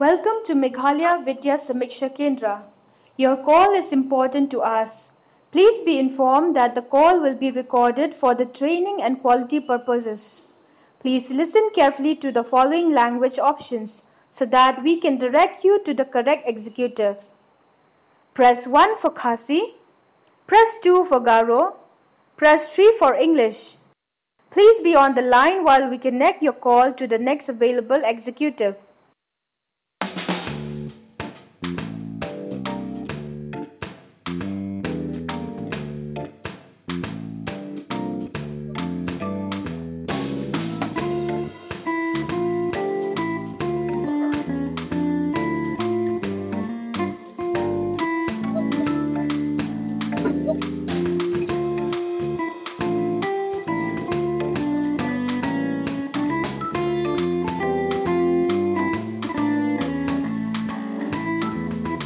Welcome to Meghalaya Vidya Samiksha Kendra. Your call is important to us. Please be informed that the call will be recorded for the training and quality purposes. Please listen carefully to the following language options so that we can direct you to the correct executive. Press 1 for Khasi, press 2 for Garo, press 3 for English. Please be on the line while we connect your call to the next available executive.